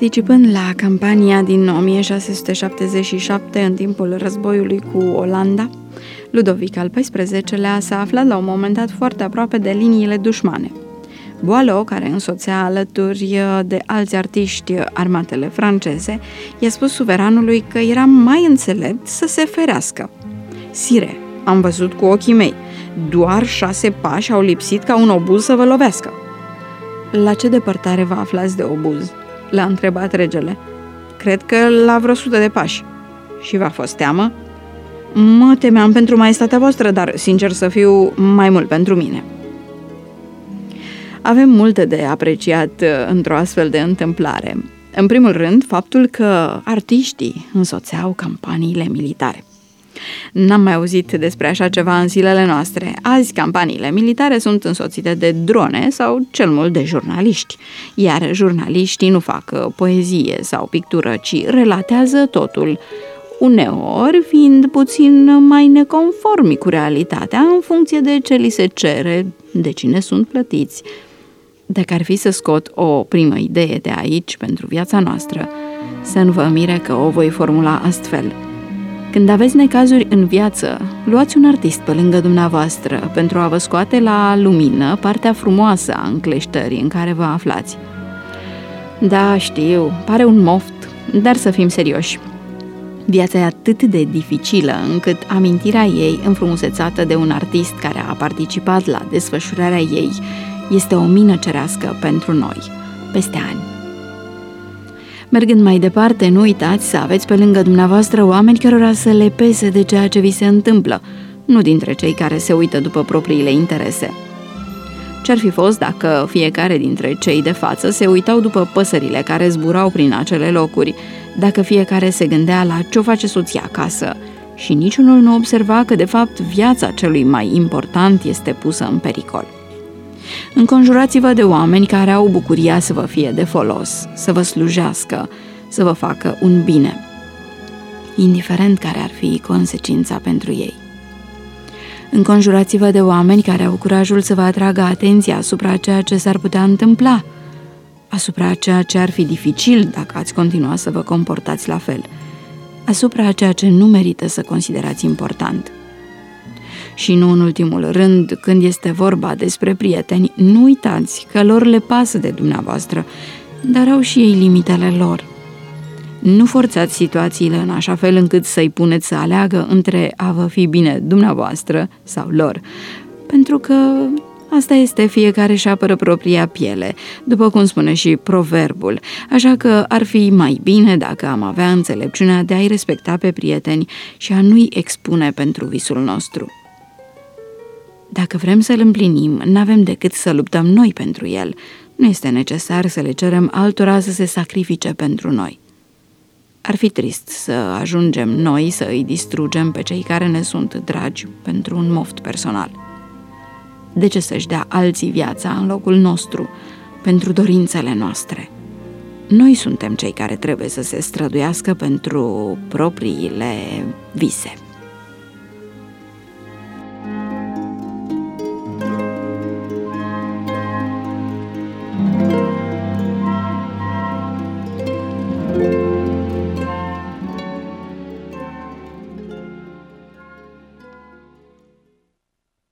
Participând la campania din 1677 în timpul războiului cu Olanda, Ludovic al XIV-lea s-a aflat la un moment dat foarte aproape de liniile dușmane. Boileau, care însoțea alături de alți artiști armatele franceze, i-a spus suveranului că era mai înțelept să se ferească. Sire, am văzut cu ochii mei, doar 6 pași au lipsit ca un obuz să vă lovească. La ce depărtare vă aflați de obuz? L-a întrebat regele. Cred că la vreo 100 de pași. Și v-a fost teamă? Mă temeam pentru maestatea voastră, dar, sincer să fiu, mai mult pentru mine. Avem multe de apreciat într-o astfel de întâmplare. În primul rând, faptul că artiștii însoțeau campaniile militare. N-am mai auzit despre așa ceva în zilele noastre. Azi, campaniile militare sunt însoțite de drone sau cel mult de jurnaliști, iar jurnaliștii nu fac poezie sau pictură, ci relatează totul, uneori fiind puțin mai neconformi cu realitatea în funcție de ce li se cere, de cine sunt plătiți. Dacă ar fi să scot o primă idee de aici pentru viața noastră, să nu vă mire că o voi formula astfel. Când aveți necazuri în viață, luați un artist pe lângă dumneavoastră pentru a vă scoate la lumină partea frumoasă a încleștării în care vă aflați. Da, știu, pare un moft, dar să fim serioși. Viața e atât de dificilă încât amintirea ei, înfrumusețată de un artist care a participat la desfășurarea ei, este o mină cerească pentru noi, peste ani. Mergând mai departe, nu uitați să aveți pe lângă dumneavoastră oameni cărora să le pese de ceea ce vi se întâmplă, nu dintre cei care se uită după propriile interese. Ce-ar fi fost dacă fiecare dintre cei de față se uitau după păsările care zburau prin acele locuri, dacă fiecare se gândea la ce-o face soția acasă și niciunul nu observa că, de fapt, viața celui mai important este pusă în pericol. Înconjurați-vă de oameni care au bucuria să vă fie de folos, să vă slujească, să vă facă un bine, indiferent care ar fi consecința pentru ei. Înconjurați-vă de oameni care au curajul să vă atragă atenția asupra ceea ce s-ar putea întâmpla, asupra ceea ce ar fi dificil dacă ați continua să vă comportați la fel, asupra ceea ce nu merită să considerați important. Și nu în ultimul rând, când este vorba despre prieteni, nu uitați că lor le pasă de dumneavoastră, dar au și ei limitele lor. Nu forțați situațiile în așa fel încât să-i puneți să aleagă între a vă fi bine dumneavoastră sau lor, pentru că asta este, fiecare își apără propria piele, după cum spune și proverbul, așa că ar fi mai bine dacă am avea înțelepciunea de a-i respecta pe prieteni și a nu-i expune pentru visul nostru. Dacă vrem să-l împlinim, n-avem decât să luptăm noi pentru el. Nu este necesar să le cerem altora să se sacrifice pentru noi. Ar fi trist să ajungem noi să îi distrugem pe cei care ne sunt dragi pentru un moft personal. De ce să-și dea alții viața în locul nostru, pentru dorințele noastre? Noi suntem cei care trebuie să se străduiască pentru propriile vise.